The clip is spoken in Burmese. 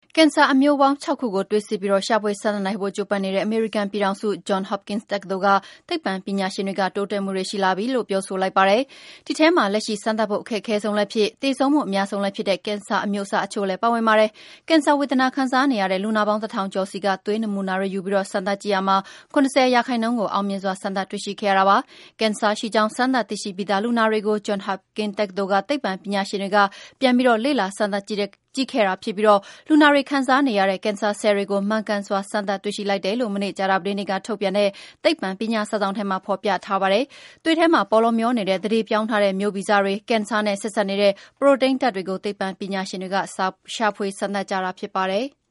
ကင်ဆာအမျိုးပေါင်း6ခုကိုတွေ့ရှိပြီးရှာဖွေစမ်းသပ်နိုင်ဖို့ကြိုးပမ်းနေတဲ့အမေရိကန်ပြည်ထောင်စု Johns Hopkins တက္ကသိုလ်ကသိပ္ပံပညာရှင်တွေကတိုးတက်မှုတွေရှိလာပြီလို့ပြောဆိုလိုက်ပါတယ်။ဒီထဲမှာလက်ရှိစမ်းသပ်ဖို့အခက်အခဲဆုံးလည်းဖြစ်၊သေဆုံးမှုအများဆုံးလည်းဖြစ်တဲ့ကင်ဆာအမျိုးအစားအချို့လည်းပါဝင်ပါတယ်။ကင်ဆာဝေဒနာခံစားနေရတဲ့လူနာပေါင်း1000ကျော်စီကသွေးနမူနာတွေယူပြီးစမ်းသပ်ကြည့်ရာမှာ70%ကိုအောင်မြင်စွာစမ်းသပ်တွေ့ရှိခဲ့ရတာပါ။ကင်ဆာရှိကြောင်းစမ်းသပ်သိရှိပြီးသားလူနာတွေကို Johns Hopkins တက္ကသိုလ်ကသိပ္ပံပညာရှင်တွေကပြန်ပြီးလေ့လာစမ်းသပ်ကြည့်ခဲ့တာဖြစ်ပြီးလူနာတွေခံစားနေရတဲ့ကင်ဆာဆဲလ်တွေကိုမှန်ကန်စွာစမ်းသပ်တွေ့ရှိလိုက်တယ်လို့မနေ့ကြာသပတေးနေ့ကထုတ်ပြန်တဲ့သိပ္ပံပညာစာစောင်ထဲမှာဖော်ပြထားပါတယ်။သွေးထဲမှာပေါလောမျောနေတဲ့သန္ဓေပြောင်းထားတဲ့မျိုးဗီဇတွေကင်ဆာနဲ့ဆက်စပ်နေတဲ့ပရိုတိန်းဓာတ်တွေကိုသိပ္ပံပညာရှင်တွေကရှာဖွေစမ်းသပ်ကြတာဖြစ်ပါတယ်။